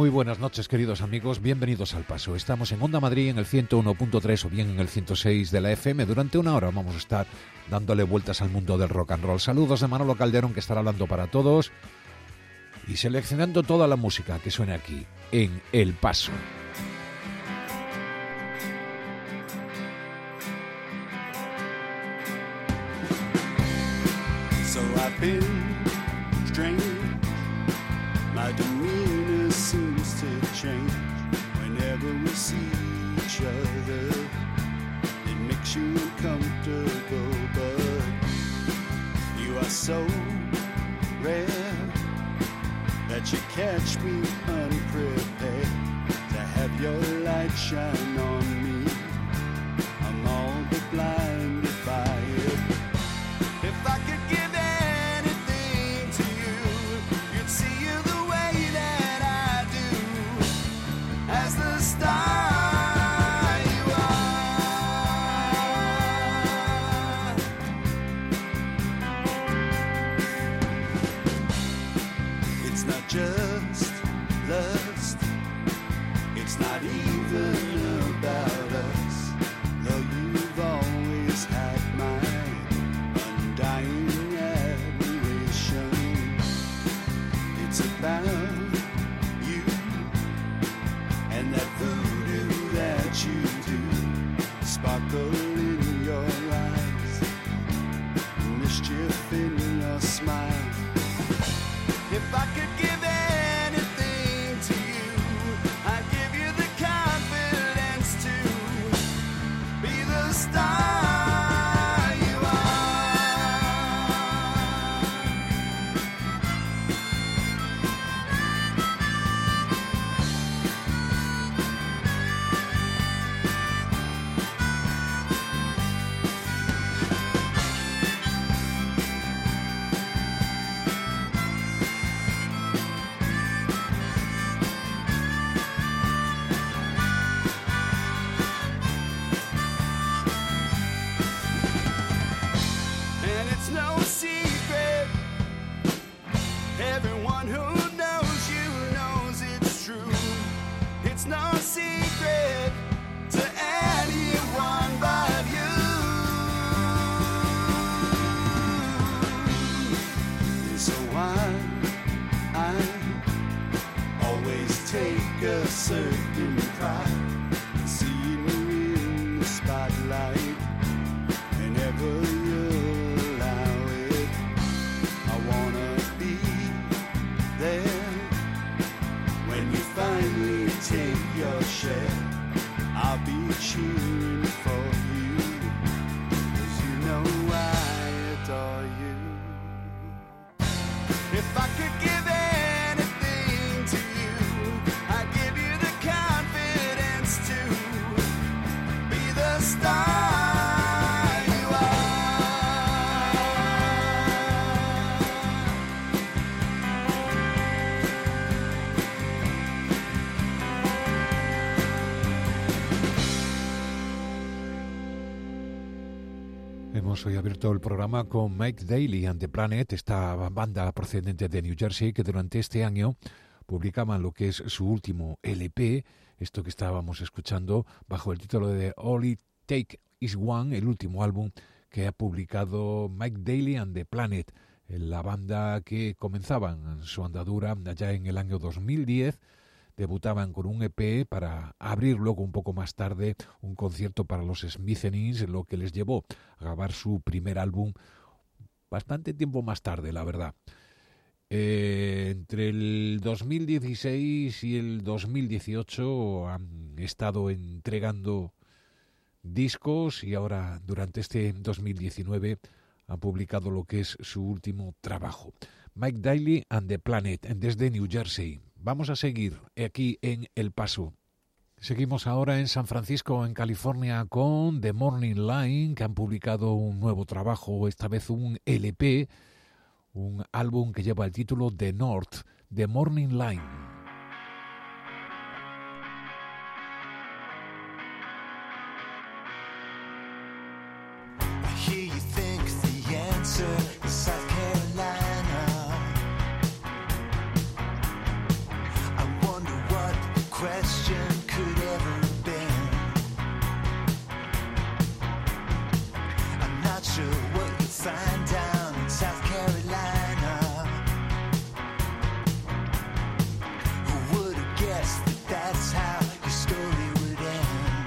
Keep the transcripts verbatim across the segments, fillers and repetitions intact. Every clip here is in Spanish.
Muy buenas noches, queridos amigos, bienvenidos al Paso. Estamos en Onda Madrid en el ciento uno punto tres o bien en el ciento seis de la F M. Durante una hora vamos a estar dándole vueltas al mundo del rock and roll. Saludos de Manolo Calderón, que estará hablando para todos y seleccionando toda la música que suene aquí en El Paso. So I've been strange. My demeanor seems to change whenever we see each other. It makes you uncomfortable, but you are so rare that you catch me unprepared to have your light shine on me. I'm all but blinded by it. If I could give anything to you, you'd see you the way that I do. As the star you are. It's not just lust, it's not even about us. Though you've always had my undying admiration. It's about you and that voodoo that you do. Sparkle in your eyes, mischief in your smile. If I could give anything to you, I'd give you the confidence to be the star you and it's no secret. Everyone who knows you knows it's true. It's no secret to anyone but you. And so I, I always take a certain pride in seeing you in the spotlight. Whenever you allow it, I wanna be there. When you finally take your share, I'll be cheering for you, 'cause you know I adore you. If I could give anything to you, I'd give you the confidence to be the star. Hemos hoy abierto el programa con Mike Daly and the Planet, esta banda procedente de New Jersey que durante este año publicaban lo que es su último L P, esto que estábamos escuchando bajo el título de All It Take Is One, el último álbum que ha publicado Mike Daly and the Planet, la banda que comenzaban su andadura allá en el año dos mil diez. Debutaban con un E P para abrir luego un poco más tarde un concierto para los Smithereens, lo que les llevó a grabar su primer álbum bastante tiempo más tarde, la verdad. Eh, entre el dos mil dieciséis y el dos mil dieciocho han estado entregando discos y ahora durante este dos mil diecinueve han publicado lo que es su último trabajo. Mike Daly and the Planet, desde New Jersey. Vamos a seguir aquí en El Paso. Seguimos ahora en San Francisco, en California, con The Morning Line, que han publicado un nuevo trabajo, esta vez un L P, un álbum que lleva el título The North, The Morning Line. Here you think the answer is South Carolina. I wonder what question could ever have been. I'm not sure what you find down in South Carolina. Who would have guessed that that's how your story would end?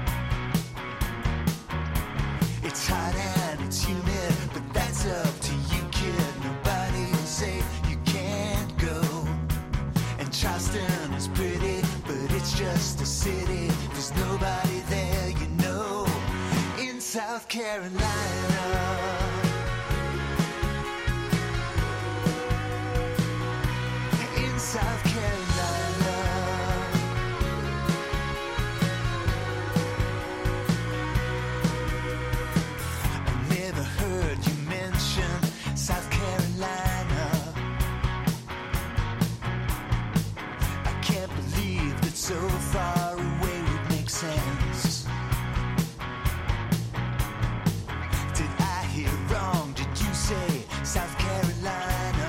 It's hot and it's humid, but that's up to you, kid. Nobody will say you can't go. And Charleston is pretty, but it's just a city. There's nobody there, you know, in South Carolina. In South Carolina. I never heard you mention South Carolina. I can't believe that so far away would make sense. Did I hear wrong? Did you say South Carolina?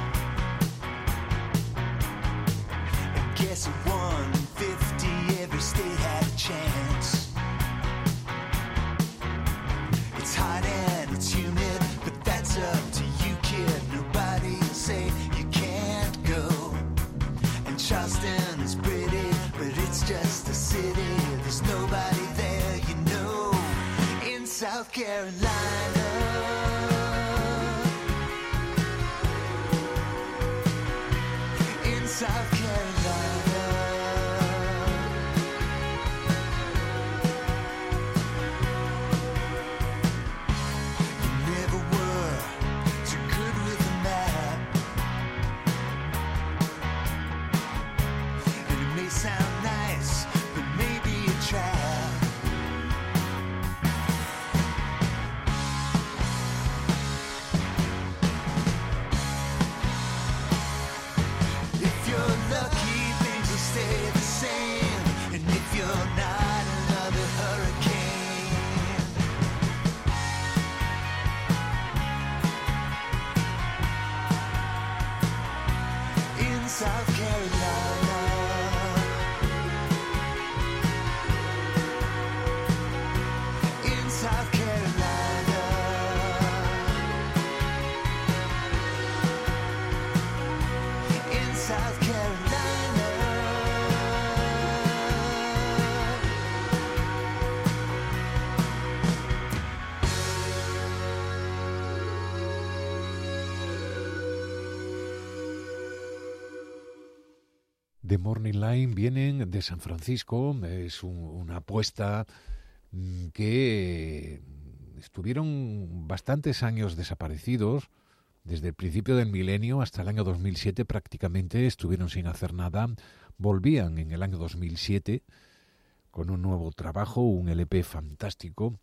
I guess at one in fifty every state had a chance. It's hot and it's humid, but that's up to you, kid. Nobody will say you can't go. And Charleston is pretty, but it's just a city. There's nobody there, you know, in South Carolina. In South Carolina. You never were too good with a map. And it may sound nice, but maybe a trap. If you're lucky, things will stay the same. And if you're not, another hurricane. In South Carolina. In South Carolina. In South Carolina. The Morning Line vienen de San Francisco, es un- una apuesta mm, que estuvieron bastantes años desaparecidos, desde el principio del milenio hasta el año dos mil siete prácticamente estuvieron sin hacer nada, volvían en el año dos mil siete con un nuevo trabajo, un L P fantástico,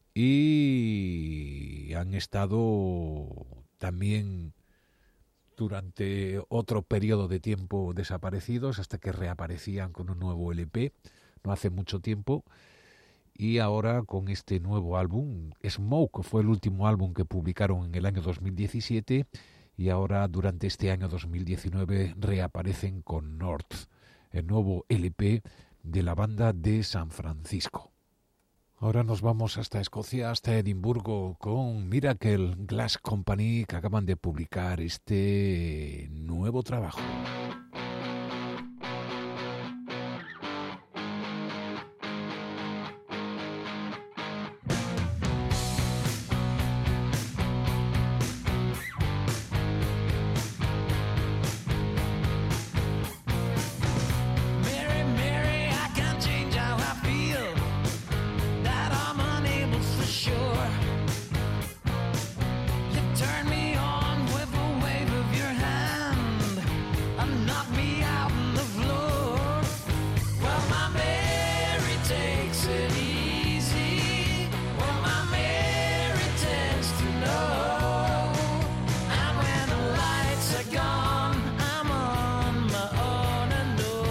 y han estado también durante otro periodo de tiempo desaparecidos hasta que reaparecían con un nuevo L P, no hace mucho tiempo, y ahora con este nuevo álbum, Smoke fue el último álbum que publicaron en el año dos mil diecisiete y ahora durante este año dos mil diecinueve reaparecen con North, el nuevo L P de la banda de San Francisco. Ahora nos vamos hasta Escocia, hasta Edimburgo, con Miracle Glass Company, que acaban de publicar este nuevo trabajo. Mary, Mary, I can't change how I feel. That I'm unable for sure. You turn me on with a wave of your hand and knock me out on the floor. Well, my Mary takes it easy. Well, my Mary tends to know. And when the lights are gone, I'm on my own and know.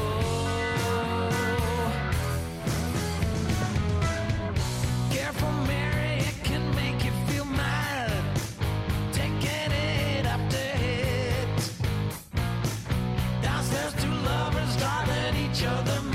Careful, Mary, it can make you feel mad. Taking it up to hit. Downstairs, two lovers darting each other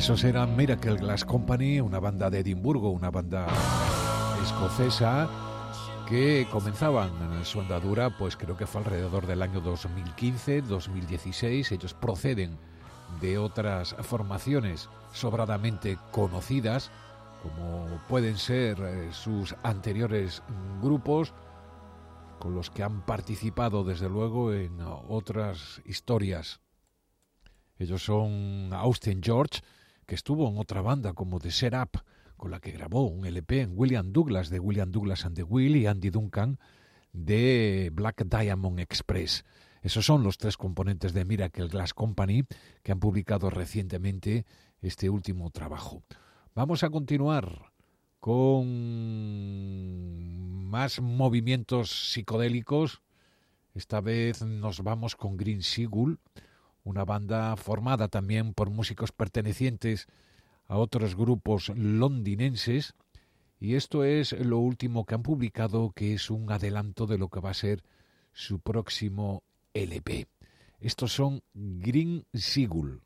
Esos eran Miracle Glass Company, una banda de Edimburgo, una banda escocesa que comenzaban su andadura, pues creo que fue alrededor del año dos mil quince, dos mil dieciséis. Ellos proceden de otras formaciones sobradamente conocidas, como pueden ser eh, sus anteriores grupos, con los que han participado desde luego en otras historias. Ellos son Austin George, que estuvo en otra banda como The Setup, con la que grabó un L P, en William Douglas de William Douglas and the Will, y Andy Duncan de Black Diamond Express. Esos son los tres componentes de Miracle Glass Company que han publicado recientemente este último trabajo. Vamos a continuar con más movimientos psicodélicos. Esta vez nos vamos con Green Seagull, una banda formada también por músicos pertenecientes a otros grupos londinenses, y esto es lo último que han publicado, que es un adelanto de lo que va a ser su próximo L P. Estos son Green Seagull.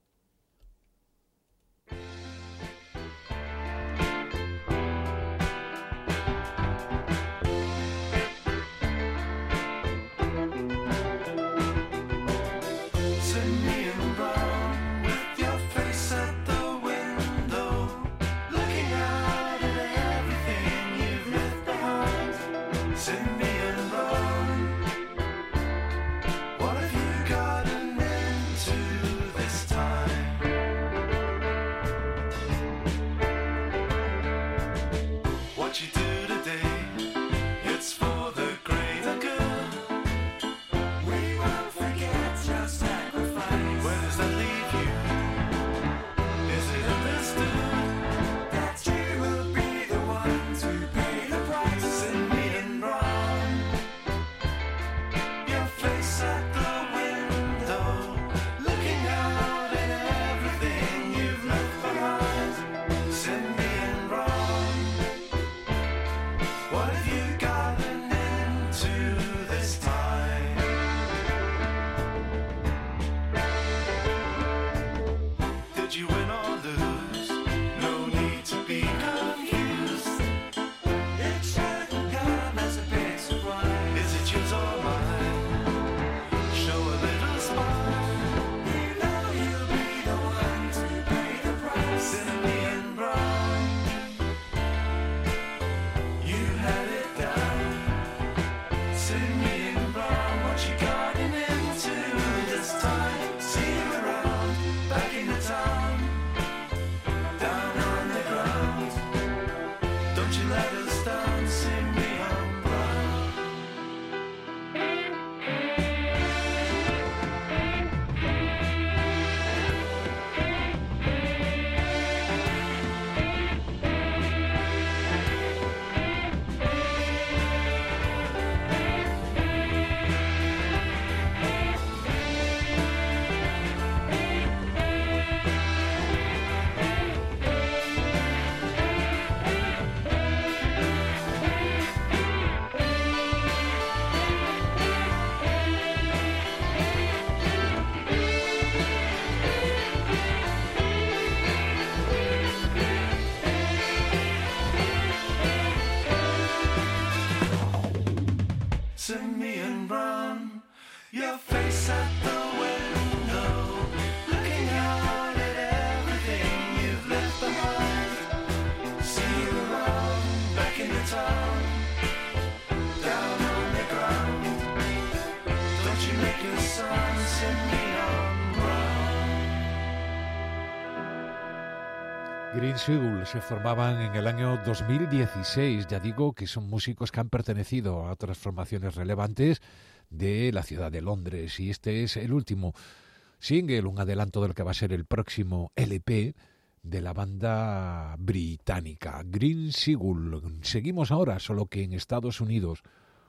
Green Seagull se formaban en el año dos mil dieciséis. Ya digo que son músicos que han pertenecido a otras formaciones relevantes de la ciudad de Londres, y este es el último single, un adelanto del que va a ser el próximo L P de la banda británica Green Seagull. Seguimos ahora, solo que en Estados Unidos,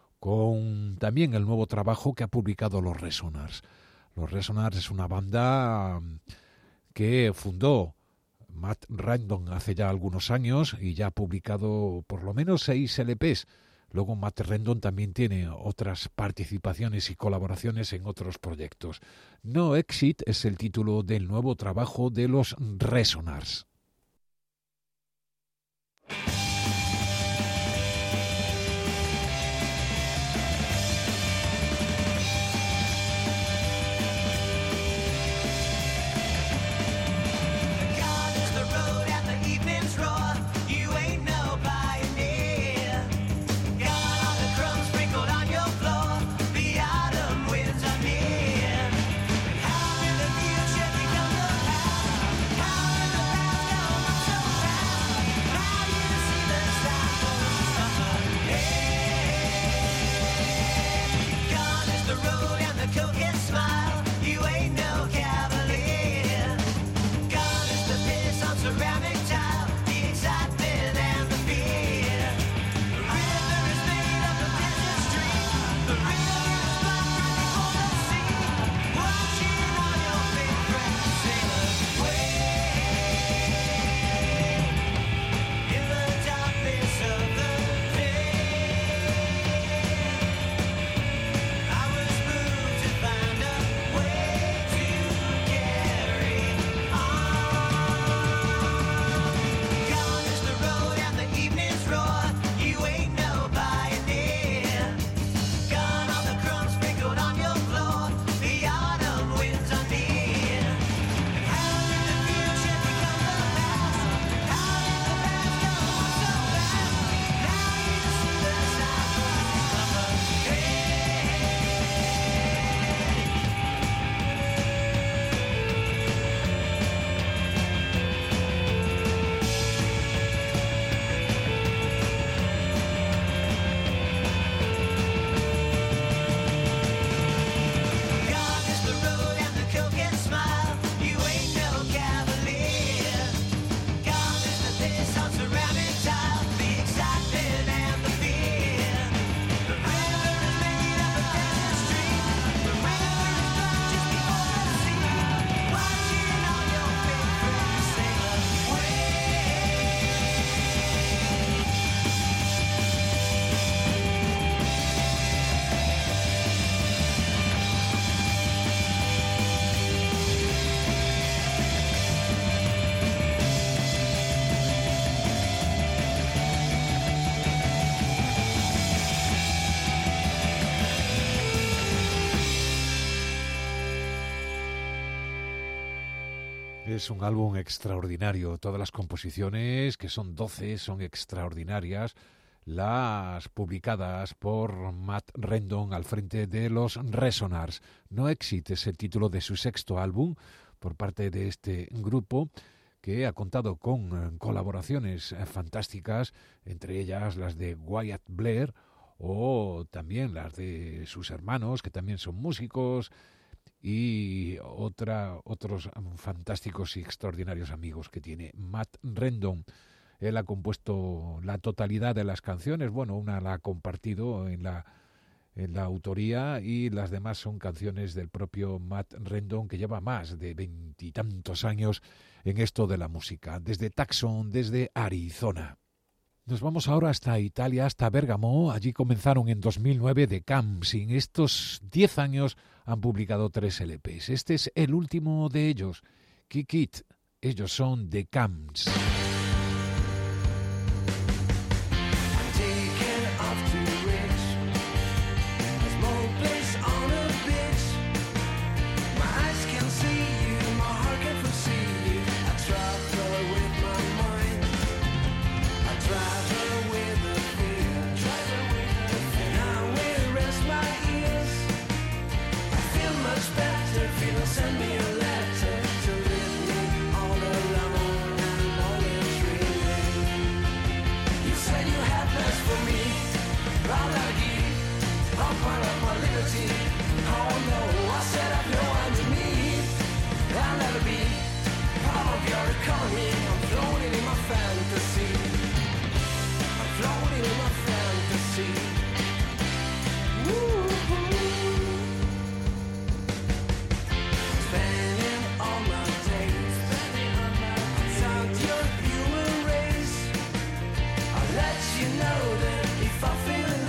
con también el nuevo trabajo que ha publicado los Resonars. Los Resonars es una banda que fundó Matt Randon hace ya algunos años y ya ha publicado por lo menos seis L Ps Luego Matt Rendon también tiene otras participaciones y colaboraciones en otros proyectos. No Exit es el título del nuevo trabajo de los Resonars. Es un álbum extraordinario. Todas las composiciones, que son doce, son extraordinarias. Las publicadas por Matt Rendon al frente de los Resonars. No Exit es el título de su sexto álbum por parte de este grupo, que ha contado con colaboraciones fantásticas, entre ellas las de Wyatt Blair o también las de sus hermanos, que también son músicos, y otra, otros fantásticos y extraordinarios amigos que tiene Matt Rendon. Él ha compuesto la totalidad de las canciones, bueno, una la ha compartido en la, en la autoría, y las demás son canciones del propio Matt Rendon, que lleva más de veintitantos años en esto de la música, desde Tucson, desde Arizona. Nos vamos ahora hasta Italia, hasta Bérgamo. Allí comenzaron en dos mil nueve The Camps, y en estos diez años han publicado tres L Pes. Este es el último de ellos, Kick It. Ellos son The Camps. Send me a letter to leave me all alone and only dreaming. You said you had plans for me, rather give up part of my liberty. Oh no, I said I've no one to meet. I'll never be part of your economy. I'm floating in my fantasy. I'm floating in my fantasy. Woo. You know that if I feel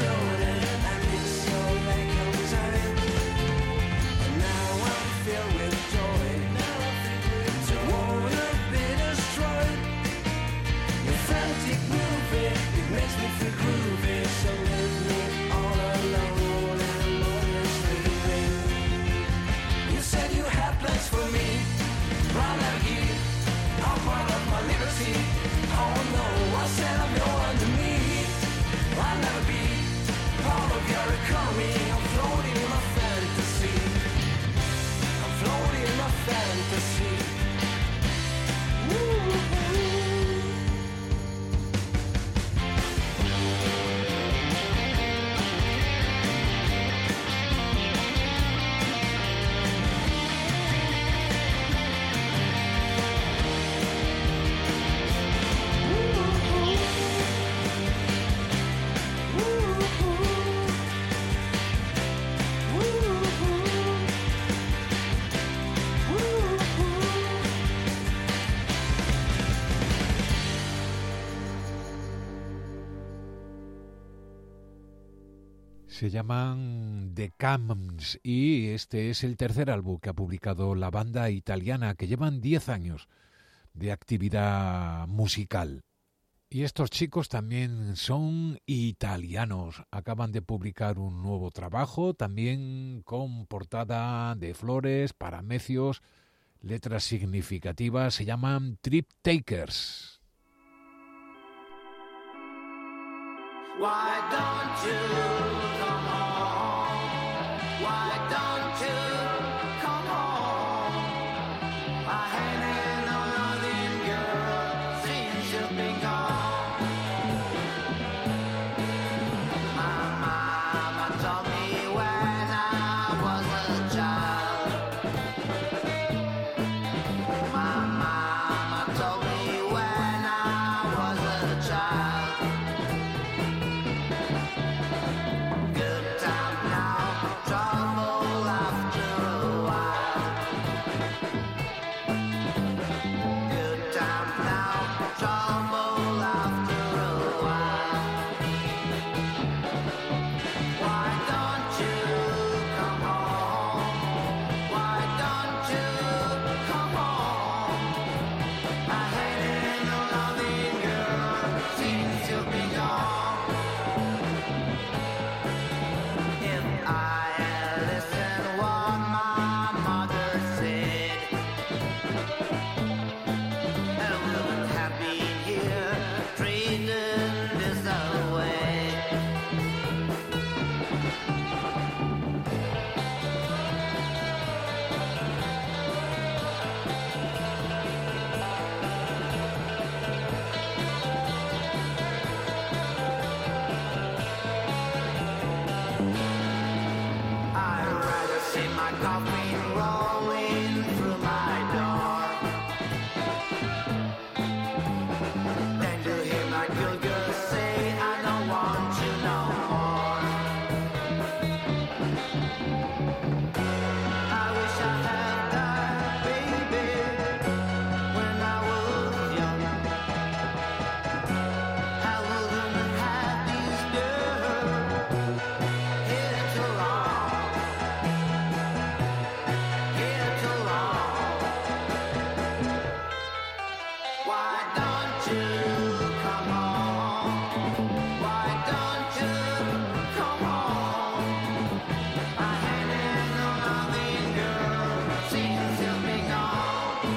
Se llaman The Cams y este es el tercer álbum que ha publicado la banda italiana, que llevan diez años de actividad musical. Y estos chicos también son italianos. Acaban de publicar un nuevo trabajo, también con portada de flores, paramecios, letras significativas. Se llaman Trip Takers. Why don't you come home? Why don't you come home? I ain't no loving girl since you've been gone. My mama told me when I was a child. My mama told me when I was a child. Good time now, trouble after a while. Good time now, trouble after a while. Why don't you come home? Why don't you come home? I ain't no loving girl since you've been gone. If I had listened what my mother said, I wouldn't have been here treated this way. I'd rather see my coffin rolling through my door than to hear my good girl say I don't want you no more. I wish I had that baby when I was young. I wouldn't have these girls here too long, here too long. Why don't you come home? Why don't you come home? I ain't no loving girl since you've been gone.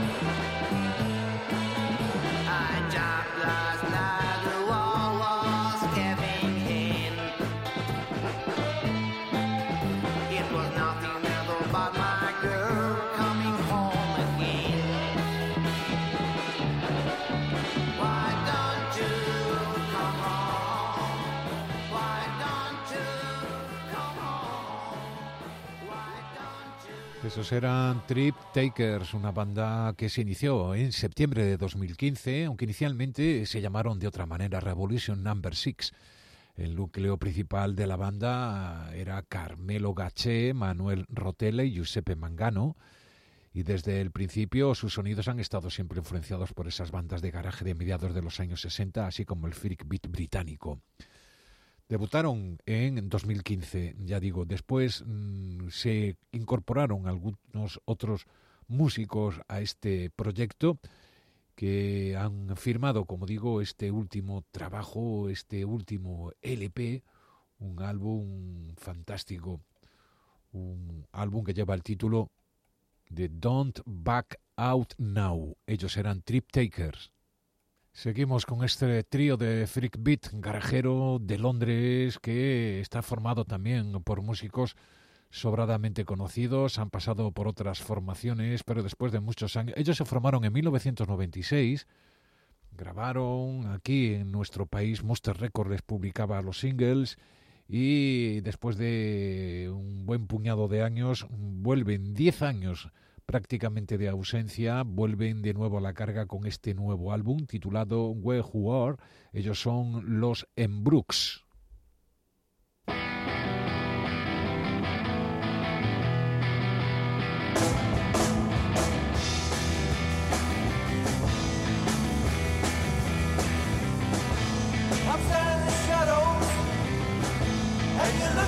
I jumped last night, the wall was caving in. It was nothing at all but my girl coming home again. Why don't you come home? Why don't you come home? Why don't you? Esos eran Trip Takers, una banda que se inició en septiembre de dos mil quince, aunque inicialmente se llamaron de otra manera Revolution Number Six. El núcleo principal de la banda era Carmelo Gaché, Manuel Rotella y Giuseppe Mangano, y desde el principio sus sonidos han estado siempre influenciados por esas bandas de garaje de mediados de los años sesenta, así como el freak beat británico. Debutaron en dos mil quince, ya digo, después mmm, se incorporaron algunos otros músicos a este proyecto que han firmado, como digo, este último trabajo, este último L P, un álbum fantástico, un álbum que lleva el título de Don't Back Out Now. Ellos eran Trip Takers. Seguimos con este trío de freak beat garajero de Londres que está formado también por músicos sobradamente conocidos, han pasado por otras formaciones, pero después de muchos años, ellos se formaron en mil novecientos noventa y seis, grabaron aquí en nuestro país, Monster Records les publicaba los singles y después de un buen puñado de años, vuelven diez años prácticamente de ausencia, vuelven de nuevo a la carga con este nuevo álbum titulado Where Who Are. Ellos son los Embrooks. I'm standing in the shadows, and you look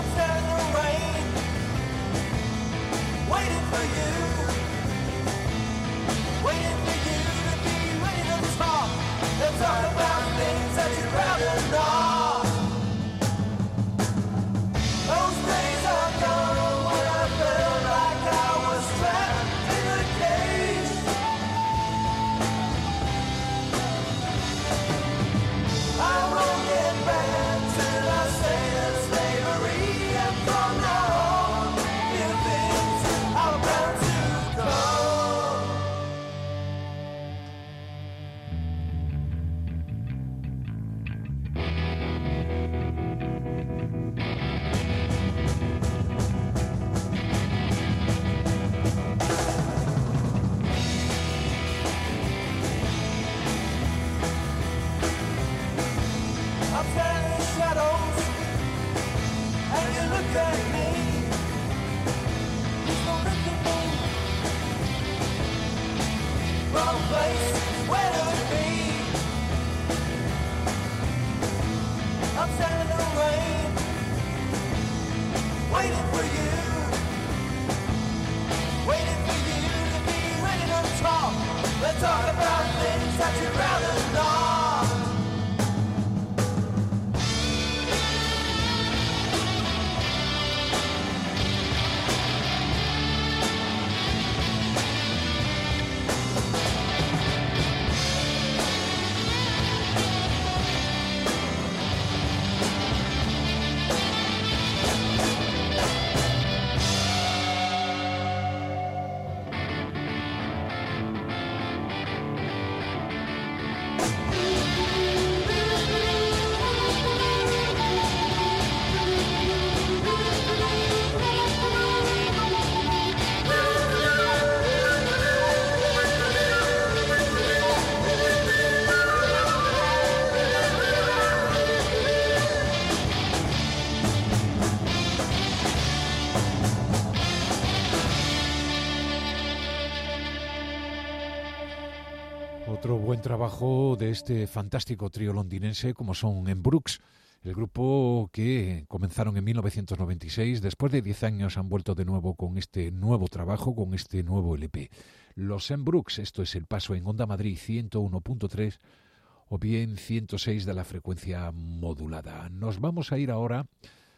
Otro buen trabajo de este fantástico trío londinense como son En Brooks, el grupo que comenzaron en mil novecientos noventa y seis, después de diez años han vuelto de nuevo con este nuevo trabajo, con este nuevo L P. Los En Brooks, esto es El Paso en Onda Madrid ciento uno punto tres o bien ciento seis de la frecuencia modulada. Nos vamos a ir ahora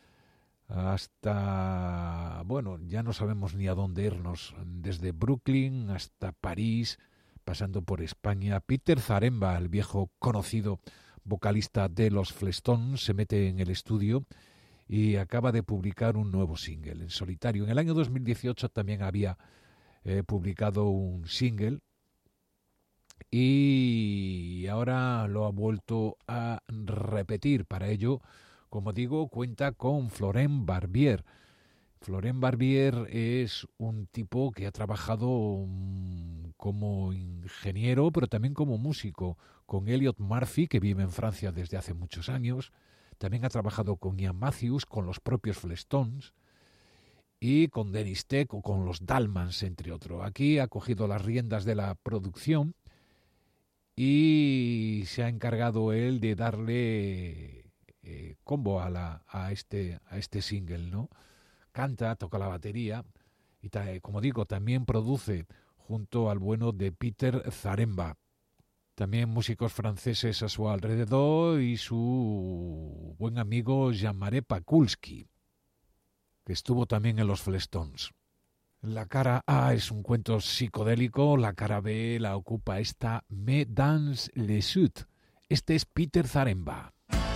hasta, bueno, ya no sabemos ni a dónde irnos, desde Brooklyn hasta París, pasando por España. Peter Zaremba, el viejo conocido vocalista de los Flestones, se mete en el estudio y acaba de publicar un nuevo single en solitario. En el año dos mil dieciocho también había eh, publicado un single y ahora lo ha vuelto a repetir. Para ello, como digo, cuenta con Florent Barbier. Florent Barbier es un tipo que ha trabajado um, como ingeniero, pero también como músico, con Elliot Murphy, que vive en Francia desde hace muchos años. También ha trabajado con Ian Matthews, con los propios Flestones, y con Dennis Tech o con los Dalmans, entre otros. Aquí ha cogido las riendas de la producción y se ha encargado él de darle eh, combo a, la, a, este, a este single, ¿no? Canta, toca la batería y, como digo, también produce junto al bueno de Peter Zaremba. También músicos franceses a su alrededor y su buen amigo Jean-Marie Pakulski, que estuvo también en los Flestones. La cara A es un cuento psicodélico, la cara B la ocupa esta Me dans le sud. Este es Peter Zaremba.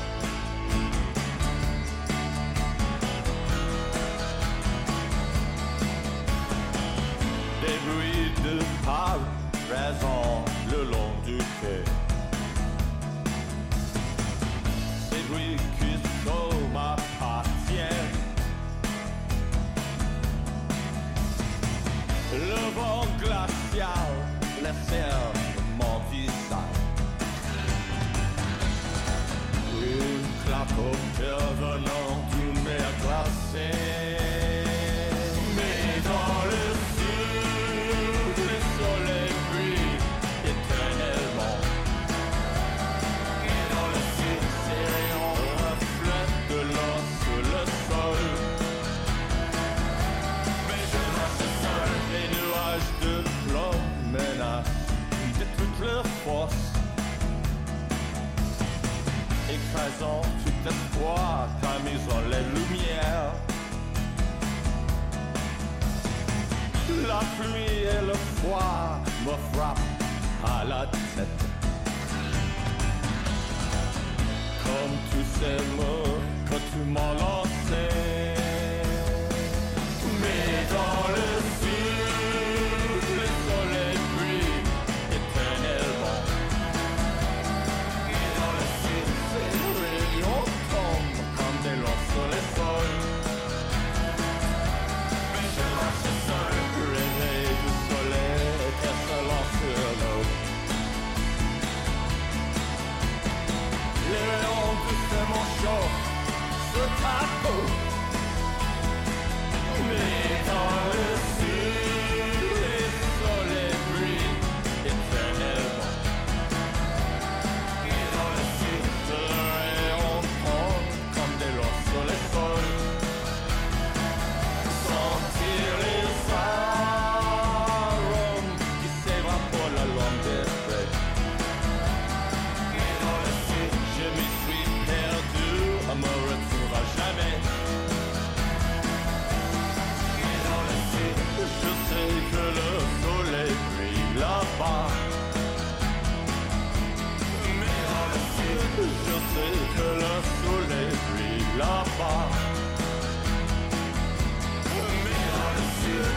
Des bruits de pas rasant le long du quai. Des bruits qui sont m'appartiennent. Le vent glacial laissait mon visage. Une claque au cœur venant d'une mer glacée. Mais dans le le sud, c'est on reflète de l'eau sur le sol. nuit et le froid me frappe à la tête. Comme tous ces mots que tu m'as lancés. Mais dans le sud, le soleil brille éternellement. Et dans le sud, ces rayons tombent comme des lances sur les sols. Mais je marche seul, réveillé du soleil, étincelant sur l'eau. Les rayons de ces manchots sur ta peau. Mais dans le sud, les soleils brillent éternellement. Et dans le sud, les rayons tombent comme des lances sur les sols. Sentir les arômes qui s'évaporent la longue des feuilles. Et dans le sud, je me suis perdu, à me retrouver à jamais. Je sais que le soleil brille là-bas. Mais dans le sud, je sais que le soleil brille là-bas. Mais dans le sud.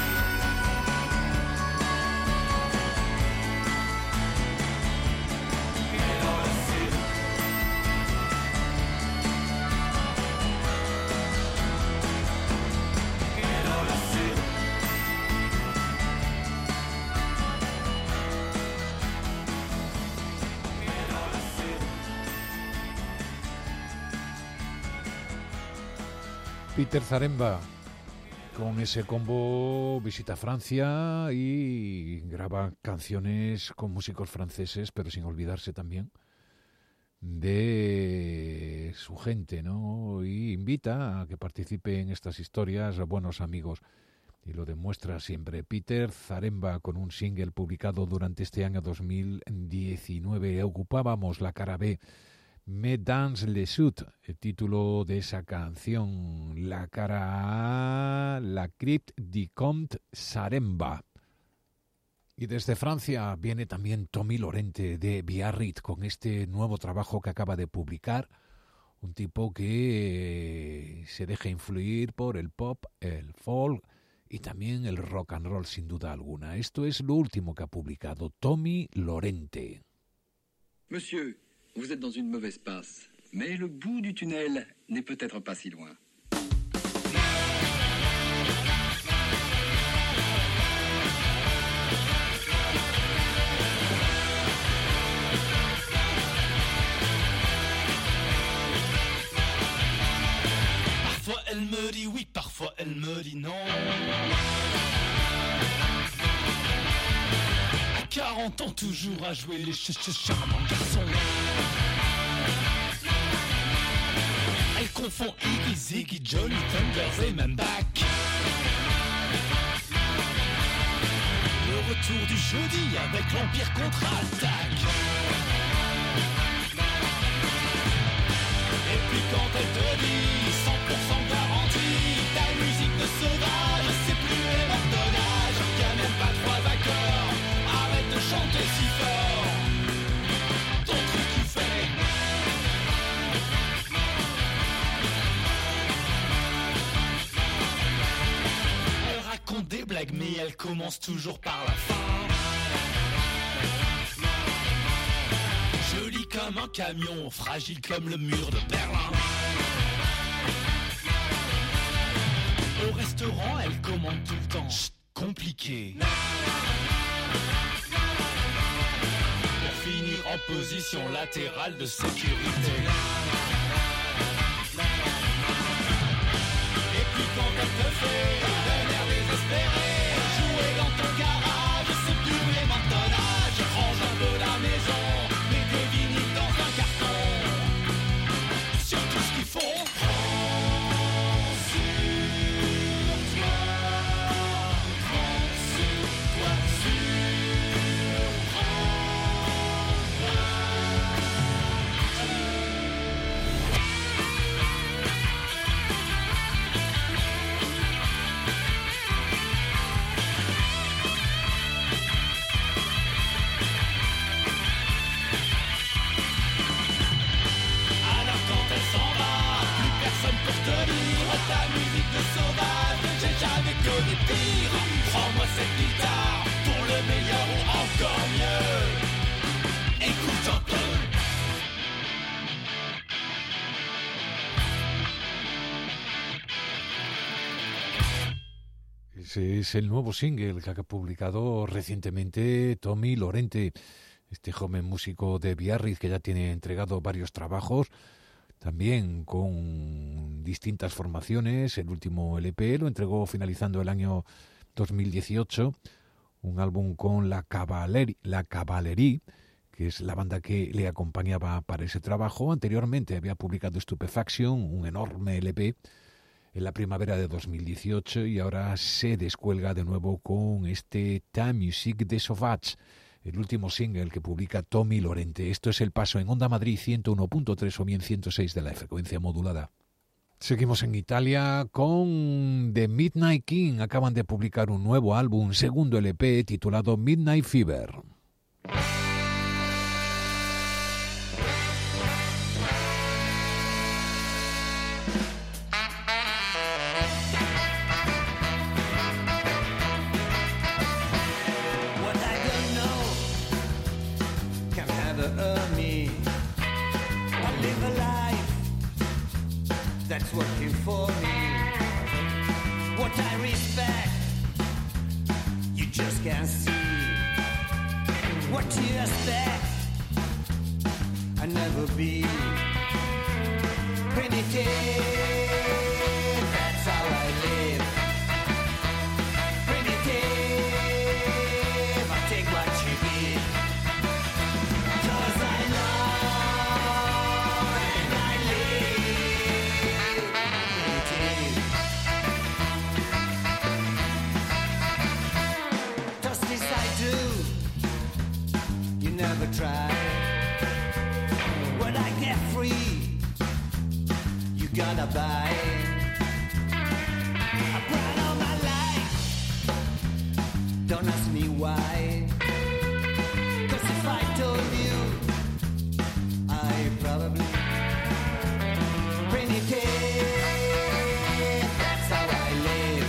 Mais dans le sud. Mais dans le sud. Peter Zaremba, con ese combo visita Francia y graba canciones con músicos franceses, pero sin olvidarse también de su gente, ¿no? Y invita a que participe en estas historias a buenos amigos. Y lo demuestra siempre Peter Zaremba con un single publicado durante este año dos mil diecinueve. Ocupábamos la cara B. Me Dans le Sud, el título de esa canción. La cara A, La Crypte du Comte Zaremba. Y desde Francia viene también Tommy Lorente de Biarritz con este nuevo trabajo que acaba de publicar. Un tipo que se deja influir por el pop, el folk y también el rock and roll sin duda alguna. Esto es lo último que ha publicado Tommy Lorente. Monsieur, vous êtes dans une mauvaise passe, mais le bout du tunnel n'est peut-être pas si loin. Parfois elle me dit oui, parfois elle me dit non. À quarante ans toujours à jouer les ch ch charmants garçons. Elle confond Iggy, Ziggy, Johnny, Thunders et même Bach. Le retour du jeudi avec l'Empire contre-attaque. Et puis quand elle te dit cent pour cent garantie, ta musique de sauvage, c'est plus les mortonnages. Y'a même pas trois accords, arrête de chanter si fort. Ton truc qui fait. Elle raconte des blagues mais elle commence toujours par la fin. Jolie comme un camion, fragile comme le mur de Berlin. Au restaurant, elle commande tout le temps. Chut, compliqué. Pour finir en position latérale de sécurité. Et puis quand elle te fait un air désespéré, jouer dans ton garage, c'est plus les martonnages. Range un peu la maison. cette guitare pour le meilleur ou encore mieux. Écoute un peu. Ese es el nuevo single que ha publicado recientemente Tommy Lorente, este joven músico de Biarritz que ya tiene entregado varios trabajos, también con distintas formaciones. El último L P lo entregó finalizando el año dos mil dieciocho, un álbum con la Cavalerie, la Cavalerie, que es la banda que le acompañaba para ese trabajo. Anteriormente había publicado Stupefaction, un enorme L P, en la primavera de dos mil dieciocho, y ahora se descuelga de nuevo con este Ta Musique des Sauvages, el último single que publica Tommy Lorente. Esto es El Paso en Onda Madrid ciento uno punto tres o bien ciento seis de la frecuencia modulada. Seguimos en Italia con The Midnight King. Acaban de publicar un nuevo álbum, segundo L P, titulado Midnight Fever. That's working for me. What I respect, you just can't see. What you expect, I'll never be. Primitive, that's how I live. Primitive, I take what you give. 'Cause I love and I live. Does this I do? You never try. When I get free, you gotta buy. I brought all my life. Don't ask me why. 'Cause if I told you, I probably primitive. That's how I live.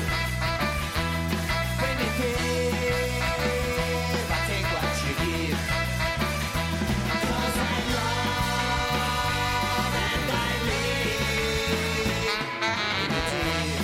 Primitive. I take what you give. 'Cause I love and I live. Primitive.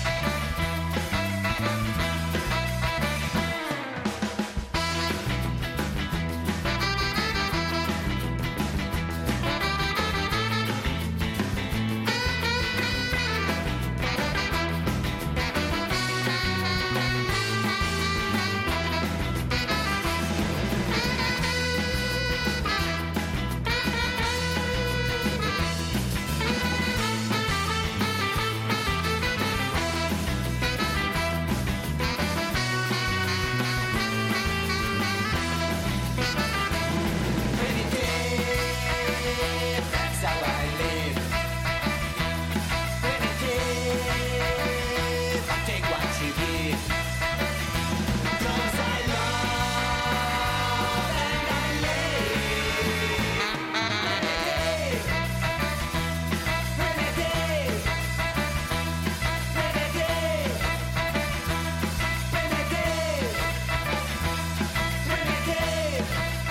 Primitive, that's how I live. Primitive, I take what you give. 'Cause I love and I live. Primitive, primitive, primitive, primitive, primitive.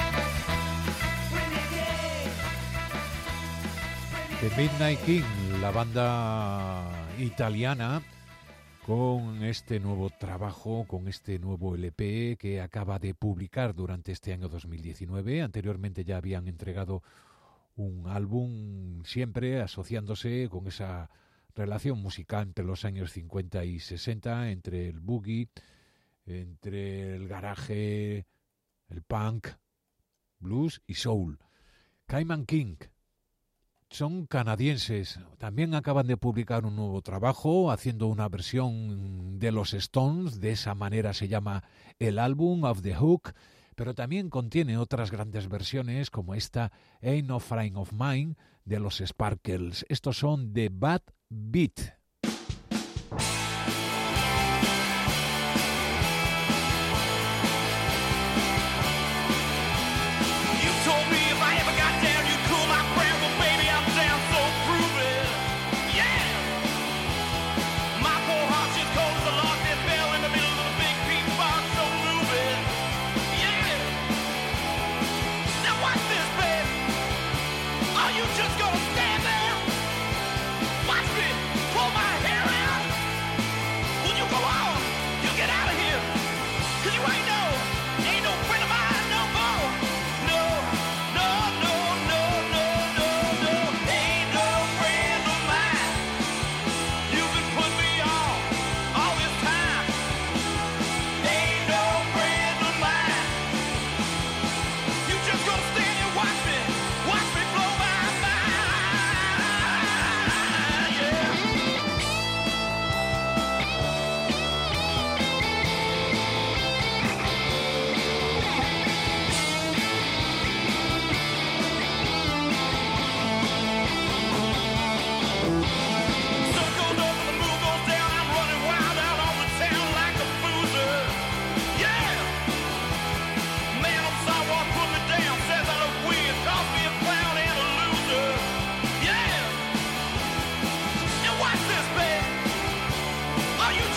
The Midnight King, la banda italiana, con este nuevo trabajo, con este nuevo L P que acaba de publicar durante este año dos mil diecinueve. Anteriormente ya habían entregado un álbum, siempre asociándose con esa relación musical entre los años cincuenta y sesenta, entre el boogie, entre el garaje, el punk, blues y soul. Cayman King son canadienses, también acaban de publicar un nuevo trabajo haciendo una versión de los Stones, de esa manera se llama el álbum, Off the Hook, pero también contiene otras grandes versiones como esta Ain't No Friend of Mine de los Sparkles. Estos son The Bad Beat. You told me if I ever got down, you'd cool my prayer. Well, baby, I'm down, so prove it. Yeah! My poor heart's just cold as a log that fell in the middle of a big pink box.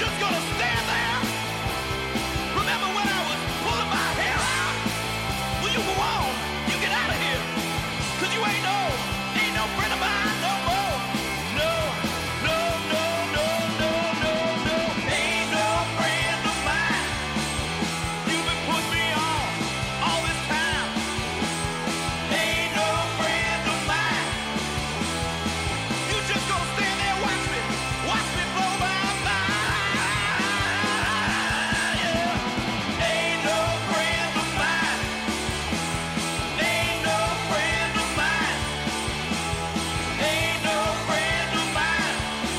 just gonna stand there? Remember when I was pulling my hair out? Well, you go on, you get out of here. Cause you ain't no, ain't no friend of mine no more. No, no, no, no, no, no, no. Ain't no friend of mine. You've been putting me on all this time. Ain't no friend of mine. You just gonna stand there and watch me, watch me blow my mind. Yeah. Ain't no friend of mine. Ain't no friend of mine. Ain't no friend of mine.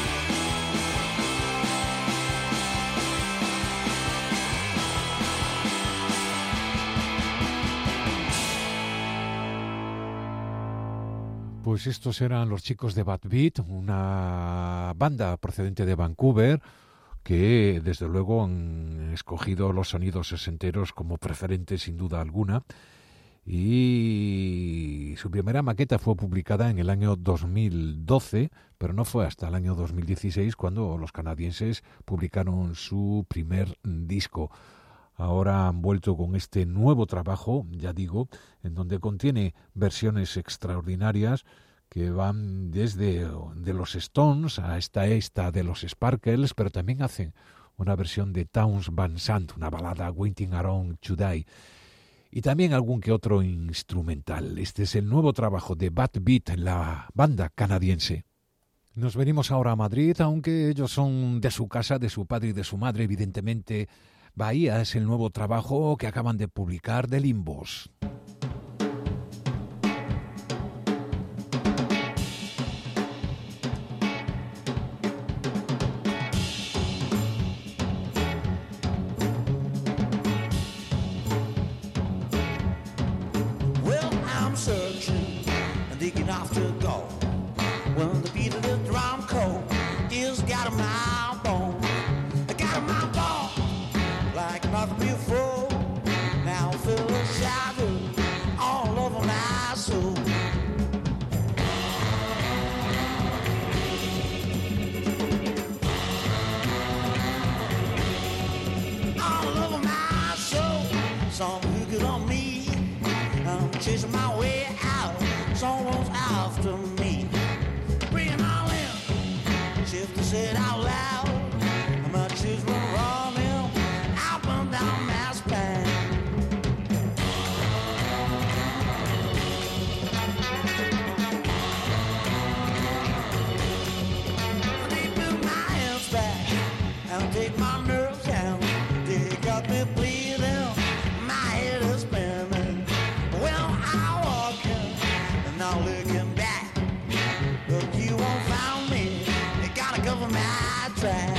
Pues estos eran los chicos de Bad Beat, una banda procedente de Vancouver que desde luego han escogido los sonidos sesenteros como preferentes sin duda alguna, y su primera maqueta fue publicada en el año dos mil doce, pero no fue hasta el año dos mil dieciséis cuando los canadienses publicaron su primer disco. Ahora han vuelto con este nuevo trabajo, ya digo, en donde contiene versiones extraordinarias que van desde de los Stones a esta, esta de los Sparkles, pero también hacen una versión de Townes Van Sant, una balada Waiting Around to Die, y también algún que otro instrumental. Este es el nuevo trabajo de Bad Beat, la banda canadiense. Nos venimos ahora a Madrid, aunque ellos son de su casa, de su padre y de su madre, evidentemente. Bahía es el nuevo trabajo que acaban de publicar de Limbos. Well, I'm searching and digging after gold. When the beat of the drum coat is got in my bone, I got in my bone like nothing before. Now I feel a shadow all over my soul. All over my soul, some hook it on me. I'm chasing my way out, someone's after me. Bring it all in, shift to say it out loud. My children running up and down my spine. They put my hands back and take my nerves down. They got me bleeding, my head is spinning. Well, I'm walking and now looking back, but you won't find me. You gotta cover my tracks.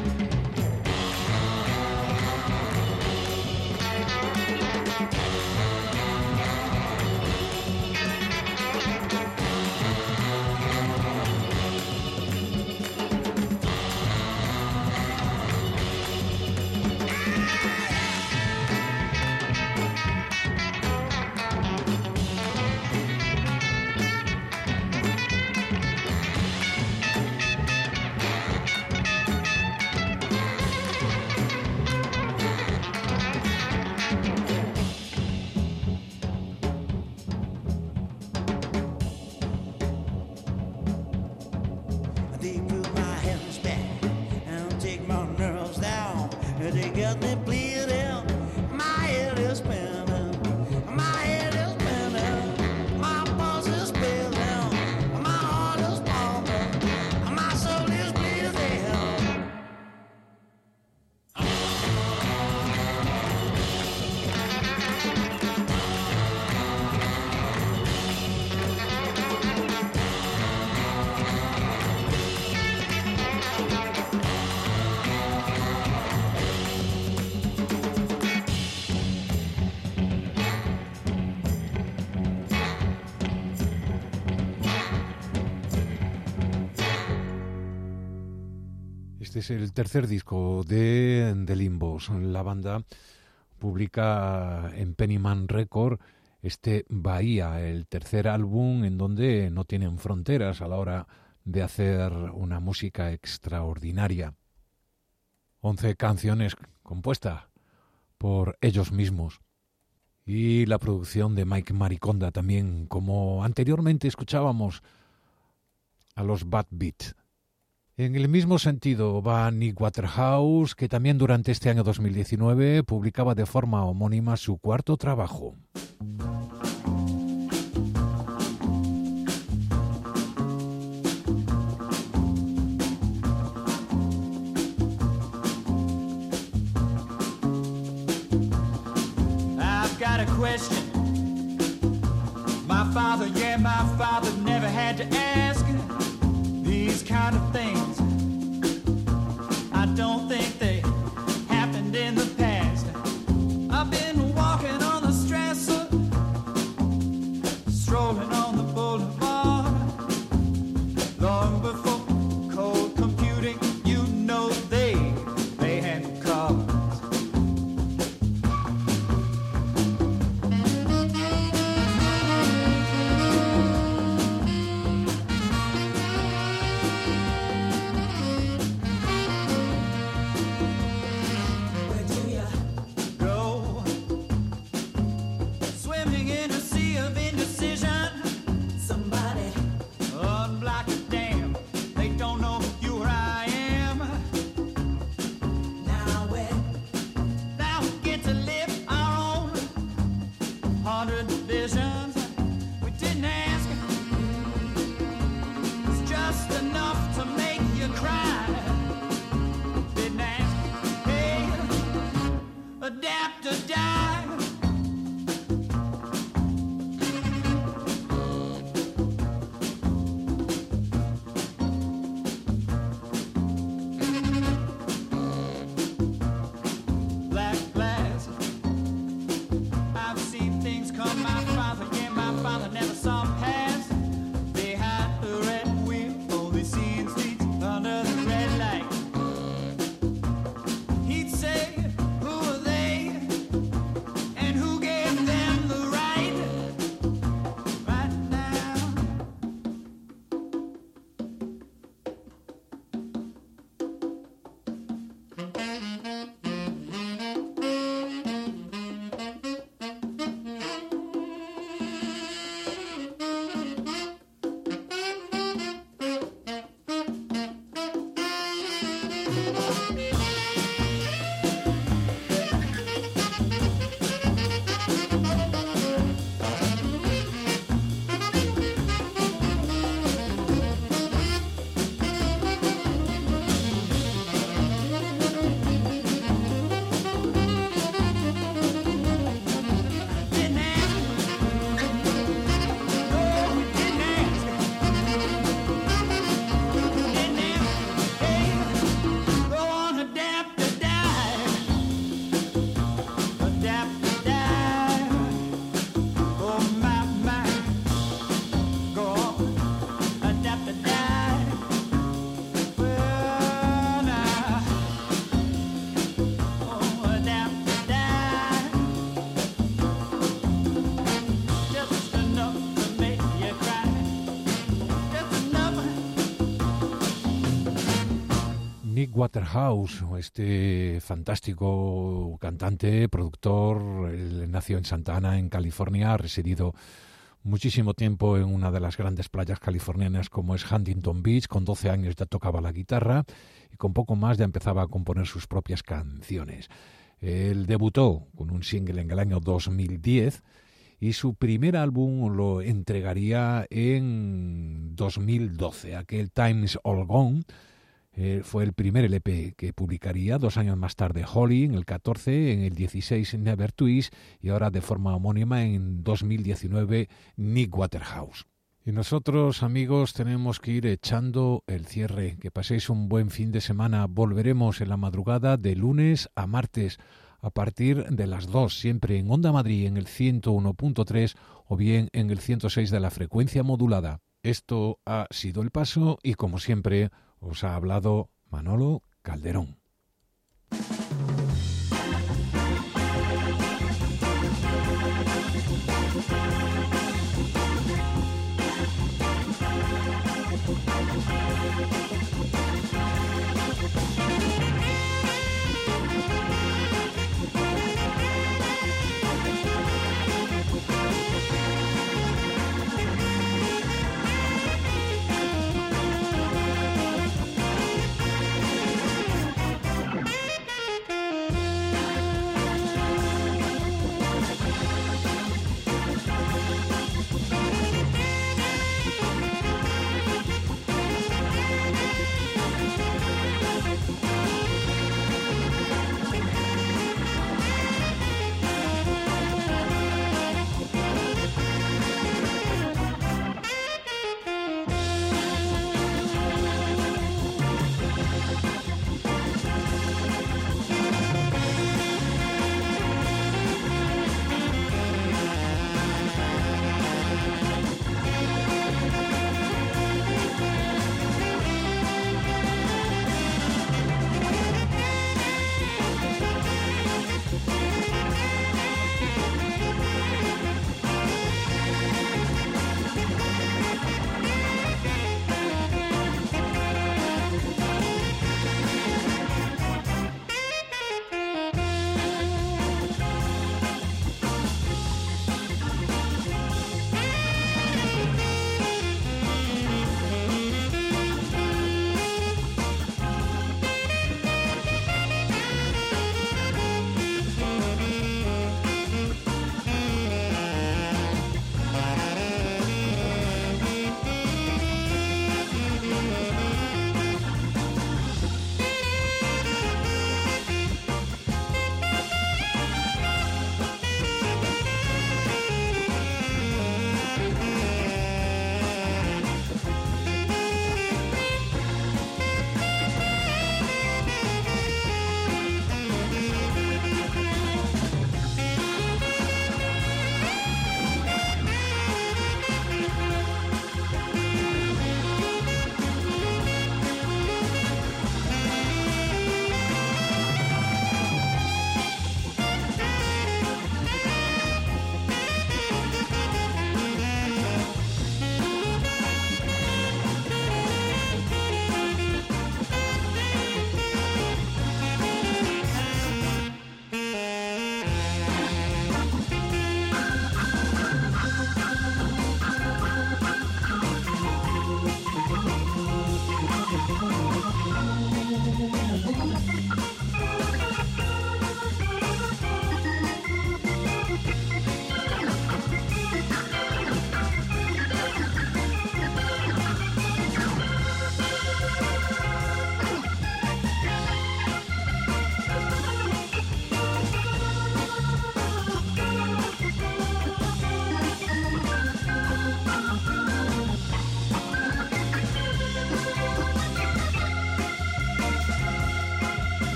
They put my hands back and take my nerves down. They got me bleeding, my head is spinning, my head is spinning, my pulse is spinning, my heart is pumping, my soul is bleeding. Este es el tercer disco de, de Limbos. La banda publica en Pennyman Record este Bahía, el tercer álbum en donde no tienen fronteras a la hora de hacer una música extraordinaria. once canciones compuestas por ellos mismos. Y la producción de Mike Mariconda también, como anteriormente escuchábamos a los Bad Beat. En el mismo sentido va Nick Waterhouse, que también durante este año dos mil diecinueve publicaba de forma homónima su cuarto trabajo. I've got a question. My father, yeah, my father never had to ask these kind of things. I don't think they happened in the past. I've been walking on the Strasser, strolling on the boulevard. Long before cold computing, you know they, they had cars. Waterhouse, este fantástico cantante, productor, él nació en Santa Ana, en California, ha residido muchísimo tiempo en una de las grandes playas californianas como es Huntington Beach. Con doce años ya tocaba la guitarra y con poco más ya empezaba a componer sus propias canciones. Él debutó con un single en el año dos mil diez y su primer álbum lo entregaría en dos mil doce, aquel Time's All Gone. Eh, fue el primer L P que publicaría. Dos años más tarde Holly, en el catorce, en el dieciséis Never Twist y ahora de forma homónima en dos mil diecinueve Nick Waterhouse. Y nosotros, amigos, tenemos que ir echando el cierre. Que paséis un buen fin de semana. Volveremos en la madrugada de lunes a martes a partir de las dos, siempre en Onda Madrid en el ciento uno punto tres o bien en el ciento seis de la frecuencia modulada. Esto ha sido El Paso y, como siempre, os ha hablado Manolo Calderón.